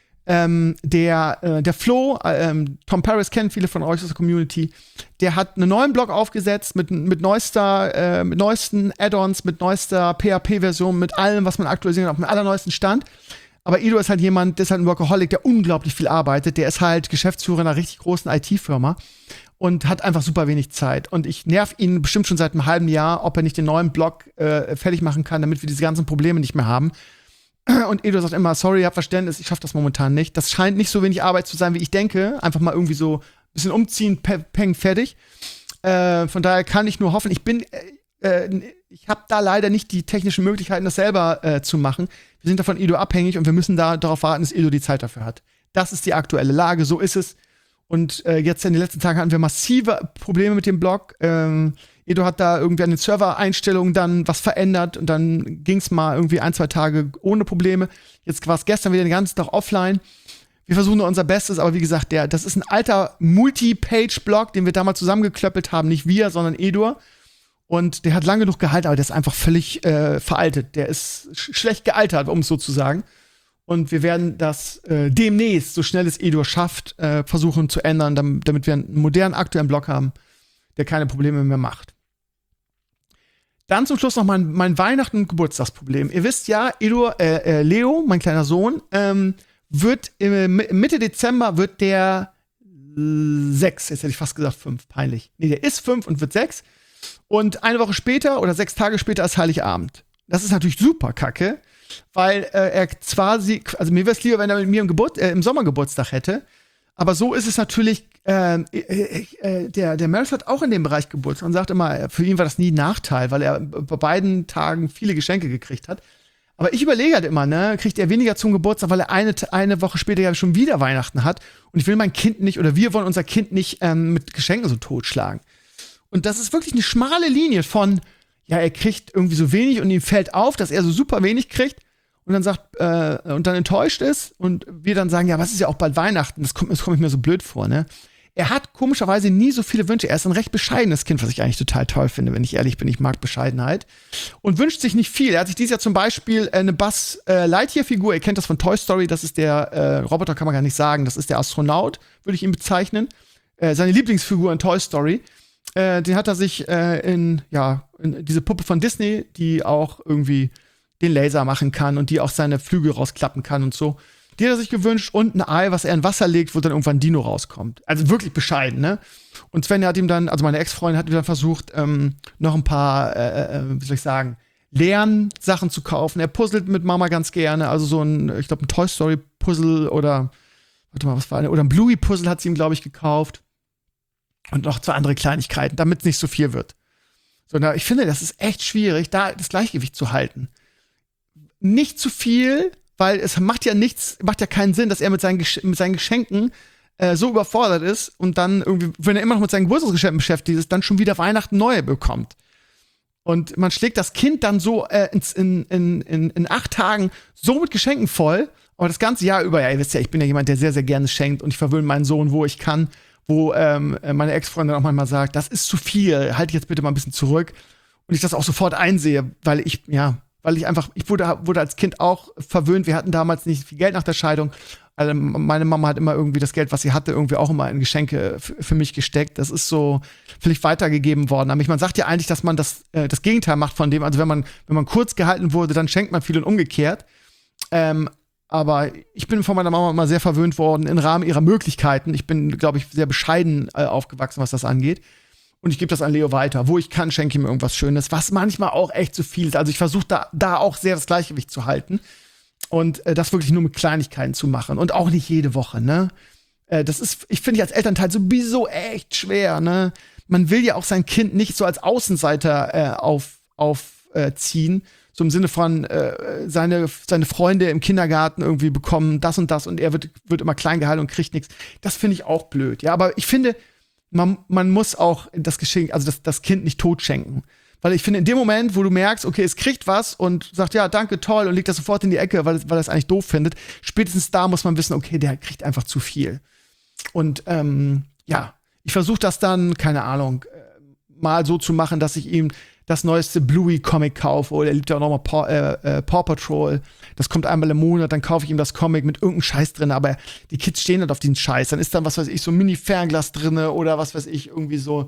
Der Flo, Tom Paris kennen viele von euch aus der Community, der hat einen neuen Blog aufgesetzt mit neuesten Add-ons, mit neuester PHP-Version, mit allem, was man aktualisieren kann, auf dem allerneuesten Stand. Aber Edo ist halt jemand, der ist halt ein Workaholic, der unglaublich viel arbeitet. Der ist halt Geschäftsführer einer richtig großen IT-Firma und hat einfach super wenig Zeit. Und ich nerv ihn bestimmt schon seit einem halben Jahr, ob er nicht den neuen Blog fertig machen kann, damit wir diese ganzen Probleme nicht mehr haben. Und Edo sagt immer, sorry, hab Verständnis, ich schaffe das momentan nicht. Das scheint nicht so wenig Arbeit zu sein, wie ich denke. Einfach mal irgendwie so ein bisschen umziehen, peng, fertig. Von daher kann ich nur hoffen, ich habe da leider nicht die technischen Möglichkeiten, das selber zu machen. Wir sind da von Edo abhängig und wir müssen darauf warten, dass Edo die Zeit dafür hat. Das ist die aktuelle Lage, so ist es. Und jetzt in den letzten Tagen hatten wir massive Probleme mit dem Blog. Edo hat da irgendwie an den Server-Einstellungen dann was verändert und dann ging es mal irgendwie 1, 2 Tage ohne Probleme. Jetzt war es gestern wieder den ganzen Tag offline. Wir versuchen nur unser Bestes, aber wie gesagt, das ist ein alter Multi-Page-Blog, den wir damals zusammengeklöppelt haben. Nicht wir, sondern Edo. Und der hat lange genug gehalten, aber der ist einfach völlig veraltet. Der ist schlecht gealtert, um es so zu sagen. Und wir werden das demnächst, so schnell es Edo schafft, versuchen zu ändern, damit wir einen modernen, aktuellen Blog haben, der keine Probleme mehr macht. Dann zum Schluss noch mein Weihnachten- und Geburtstagsproblem. Ihr wisst ja, Leo, mein kleiner Sohn, wird Mitte Dezember wird der 6, jetzt hätte ich fast gesagt 5, peinlich. Nee, der ist 5 und wird 6. Und eine Woche später oder 6 Tage später ist Heiligabend. Das ist natürlich super kacke, weil er zwar also mir wäre es lieber, wenn er mit mir im Sommer Geburtstag hätte, aber so ist es natürlich, der Maris hat auch in dem Bereich Geburtstag und sagt immer, für ihn war das nie ein Nachteil, weil er bei beiden Tagen viele Geschenke gekriegt hat. Aber ich überlege halt immer, kriegt er weniger zum Geburtstag, weil er eine Woche später ja schon wieder Weihnachten hat. Und ich will mein Kind nicht, oder wir wollen unser Kind nicht mit Geschenken so totschlagen. Und das ist wirklich eine schmale Linie von, ja, er kriegt irgendwie so wenig und ihm fällt auf, dass er so super wenig kriegt und dann sagt, und dann enttäuscht ist und wir dann sagen, ja, was ist ja auch bald Weihnachten, das kommt mir so blöd vor, ne? Er hat komischerweise nie so viele Wünsche. Er ist ein recht bescheidenes Kind, was ich eigentlich total toll finde, wenn ich ehrlich bin. Ich mag Bescheidenheit. Und wünscht sich nicht viel. Er hat sich dieses Jahr zum Beispiel eine Buzz Lightyear-Figur, ihr kennt das von Toy Story, das ist der Roboter, kann man gar nicht sagen, das ist der Astronaut, würde ich ihn bezeichnen. Seine Lieblingsfigur in Toy Story. Den hat er sich in diese Puppe von Disney, die auch irgendwie den Laser machen kann und die auch seine Flügel rausklappen kann und so. Die hat er sich gewünscht und ein Ei, was er in Wasser legt, wo dann irgendwann ein Dino rauskommt. Also wirklich bescheiden, ne? Und Sven hat ihm dann, also meine Ex-Freundin hat ihm dann versucht, noch ein paar, wie soll ich sagen, Lernsachen zu kaufen. Er puzzelt mit Mama ganz gerne. Also so ein, ich glaube, ein Toy Story Puzzle oder, warte mal, was war oder ein Bluey Puzzle hat sie ihm, glaube ich, gekauft. Und noch 2 andere Kleinigkeiten, damit es nicht so viel wird. So, ich finde, das ist echt schwierig, da das Gleichgewicht zu halten. Nicht zu viel, weil es macht ja keinen Sinn, dass er mit seinen Geschenken so überfordert ist und dann irgendwie, wenn er immer noch mit seinen Geburtstagsgeschenken beschäftigt ist, dann schon wieder Weihnachten neue bekommt. Und man schlägt das Kind dann so in 8 Tagen so mit Geschenken voll, aber das ganze Jahr über, ja, ihr wisst ja, ich bin ja jemand, der sehr, sehr gerne schenkt und ich verwöhne meinen Sohn, wo ich kann, wo meine Ex-Freundin auch manchmal sagt, das ist zu viel, halt dich jetzt bitte mal ein bisschen zurück. Und ich das auch sofort einsehe, weil ich wurde als Kind auch verwöhnt. Wir hatten damals nicht viel Geld nach der Scheidung. Also meine Mama hat immer irgendwie das Geld, was sie hatte, irgendwie auch immer in Geschenke für mich gesteckt. Das ist so vielleicht weitergegeben worden. Aber man sagt ja eigentlich, dass man das Gegenteil macht von dem. Also wenn man kurz gehalten wurde, dann schenkt man viel und umgekehrt. Aber ich bin von meiner Mama immer sehr verwöhnt worden im Rahmen ihrer Möglichkeiten. Ich bin, glaube ich, sehr bescheiden aufgewachsen, was das angeht. Und ich gebe das an Leo weiter. Wo ich kann, schenke ich ihm irgendwas Schönes, was manchmal auch echt zu viel ist. Also ich versuche da auch sehr das Gleichgewicht zu halten. Und das wirklich nur mit Kleinigkeiten zu machen. Und auch nicht jede Woche, ne? Ich finde als Elternteil sowieso echt schwer, ne? Man will ja auch sein Kind nicht so als Außenseiter aufziehen. So im Sinne von, seine Freunde im Kindergarten irgendwie bekommen das und das und er wird immer klein gehalten und kriegt nichts. Das finde ich auch blöd, ja. Aber ich finde, man muss auch das Geschenk, also das Kind nicht tot schenken. Weil ich finde, in dem Moment, wo du merkst, okay, es kriegt was und sagt, ja, danke, toll, und legt das sofort in die Ecke, weil er es eigentlich doof findet, spätestens da muss man wissen, okay, der kriegt einfach zu viel. Und ich versuche das dann, keine Ahnung, mal so zu machen, dass ich ihm das neueste Bluey-Comic kaufe. Oder er liebt ja auch noch mal Paw Patrol. Das kommt einmal im Monat, dann kaufe ich ihm das Comic mit irgendeinem Scheiß drin. Aber die Kids stehen halt auf diesen Scheiß. Dann ist dann, was weiß ich, so ein Mini-Fernglas drin oder was weiß ich, irgendwie so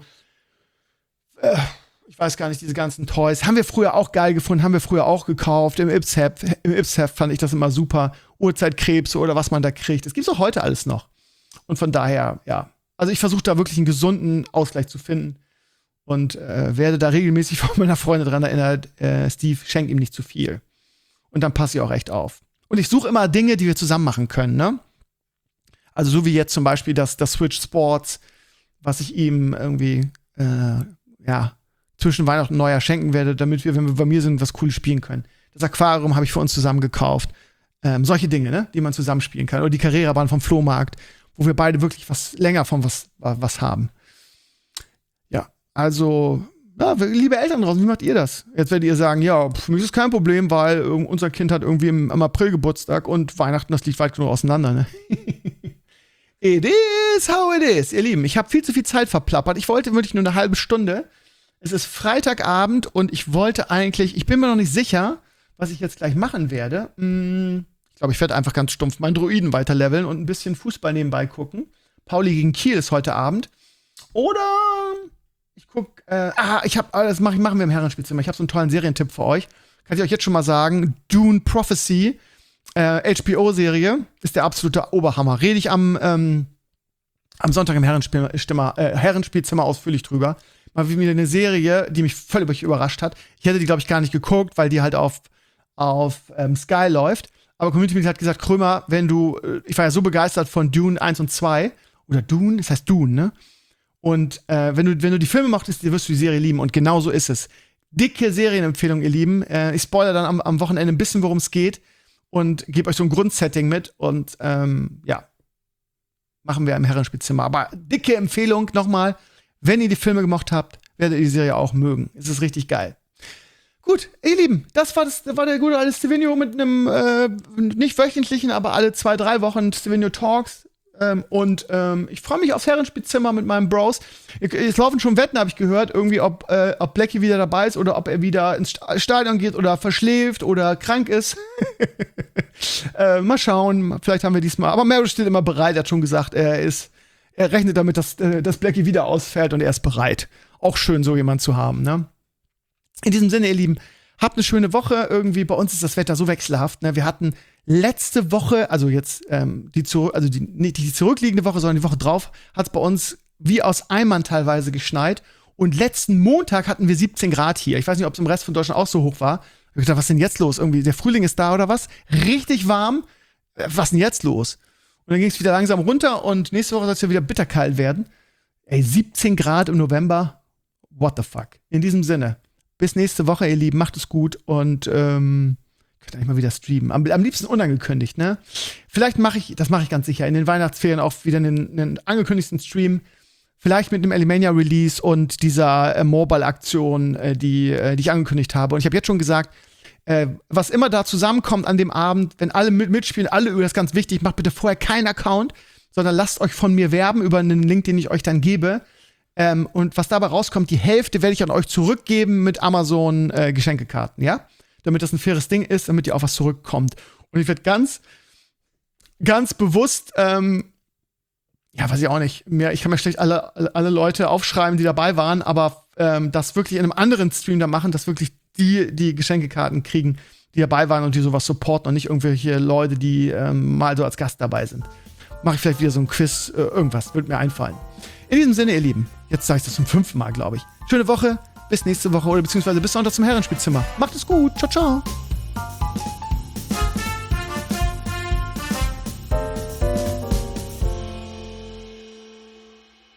ich weiß gar nicht, diese ganzen Toys. Haben wir früher auch geil gefunden, haben wir früher auch gekauft. Im Ips-Heft fand ich das immer super. Urzeitkrebse oder was man da kriegt. Das gibt's auch heute alles noch. Und von daher, ja. Also ich versuche da wirklich einen gesunden Ausgleich zu finden. Und werde da regelmäßig von meiner Freundin dran erinnert, Steve, schenk ihm nicht zu viel. Und dann passe ich auch echt auf. Und ich suche immer Dinge, die wir zusammen machen können, ne? Also so wie jetzt zum Beispiel das Switch Sports, was ich ihm irgendwie, zwischen Weihnachten und Neujahr schenken werde, damit wir, wenn wir bei mir sind, was Cooles spielen können. Das Aquarium habe ich für uns zusammen gekauft. Solche Dinge, ne, die man zusammen spielen kann. Oder die Carrera-Bahn vom Flohmarkt, wo wir beide wirklich was länger von was haben. Ja, also, liebe Eltern draußen, wie macht ihr das? Jetzt werdet ihr sagen, ja, für mich ist es kein Problem, weil unser Kind hat irgendwie am April Geburtstag und Weihnachten, das liegt weit genug auseinander, ne? It is how it is, ihr Lieben. Ich habe viel zu viel Zeit verplappert. Ich wollte wirklich nur eine halbe Stunde. Es ist Freitagabend und ich bin mir noch nicht sicher, was ich jetzt gleich machen werde. Ich glaube, ich werde einfach ganz stumpf meinen Druiden weiterleveln und ein bisschen Fußball nebenbei gucken. Pauli gegen Kiel ist heute Abend. Oder ich gucke, das machen wir im Herrenspielzimmer. Ich habe so einen tollen Serientipp für euch. Kann ich euch jetzt schon mal sagen. Dune Prophecy, HBO-Serie, ist der absolute Oberhammer. Rede ich am Sonntag im Herrenspielzimmer ausführlich drüber. Mal wieder eine Serie, die mich völlig überrascht hat. Ich hätte die, glaube ich, gar nicht geguckt, weil die halt auf Sky läuft. Aber Community hat gesagt, Krömer, ich war ja so begeistert von Dune 1 und 2, oder Dune, das heißt Dune, ne? Und wenn du die Filme mochtest, wirst du die Serie lieben. Und genau so ist es. Dicke Serienempfehlung, ihr Lieben. Ich spoilere dann am Wochenende ein bisschen, worum es geht. Und gebe euch so ein Grundsetting mit. Und machen wir im Herrenspielzimmer. Aber dicke Empfehlung nochmal. Wenn ihr die Filme gemocht habt, werdet ihr die Serie auch mögen. Es ist richtig geil. Gut, ihr Lieben, das war der gute alte Stevenio mit einem nicht wöchentlichen, aber alle 2-3 Wochen Stevenio Talks. Ich freue mich aufs Herrenspielzimmer mit meinem Bros. Es laufen schon Wetten, habe ich gehört, irgendwie, ob Blackie wieder dabei ist oder ob er wieder ins Stadion geht oder verschläft oder krank ist. Mal schauen, vielleicht haben wir diesmal. Aber Meryl steht immer bereit, er hat schon gesagt, er rechnet damit, dass Blackie wieder ausfällt und er ist bereit. Auch schön, so jemand zu haben, ne? In diesem Sinne, ihr Lieben, habt eine schöne Woche. Irgendwie, bei uns ist das Wetter so wechselhaft, ne? Wir hatten letzte Woche, also jetzt nicht die zurückliegende Woche, sondern die Woche drauf, hat es bei uns wie aus Eimern teilweise geschneit. Und letzten Montag hatten wir 17 Grad hier. Ich weiß nicht, ob es im Rest von Deutschland auch so hoch war. Ich hab gedacht, was ist denn jetzt los? Irgendwie, der Frühling ist da oder was? Richtig warm. Was ist denn jetzt los? Und dann ging es wieder langsam runter und nächste Woche soll es ja wieder bitterkalt werden. 17 Grad im November. What the fuck? In diesem Sinne, bis nächste Woche, ihr Lieben. Macht es gut und könnte eigentlich mal wieder streamen. Am liebsten unangekündigt, ne? Vielleicht das mache ich ganz sicher, in den Weihnachtsferien auch wieder einen angekündigten Stream. Vielleicht mit einem Alimania-Release und dieser Mobile-Aktion, die ich angekündigt habe. Und ich habe jetzt schon gesagt, was immer da zusammenkommt an dem Abend, wenn alle mitspielen, alle über das ganz wichtig, macht bitte vorher keinen Account, sondern lasst euch von mir werben über einen Link, den ich euch dann gebe. Und was dabei rauskommt, die Hälfte werde ich an euch zurückgeben mit Amazon Geschenkekarten, ja? Damit das ein faires Ding ist, damit ihr auch was zurückkommt. Und ich werde ganz, ganz bewusst, weiß ich auch nicht, ich kann mir schlecht alle Leute aufschreiben, die dabei waren, aber das wirklich in einem anderen Stream da machen, dass wirklich die Geschenkekarten kriegen, die dabei waren und die sowas supporten und nicht irgendwelche Leute, die mal so als Gast dabei sind. Mache ich vielleicht wieder so ein Quiz, irgendwas, wird mir einfallen. In diesem Sinne, ihr Lieben, jetzt sage ich das zum 5. Mal, glaube ich. Schöne Woche, bis nächste Woche oder beziehungsweise bis Sonntag zum Herrenspielzimmer. Macht es gut, ciao, ciao.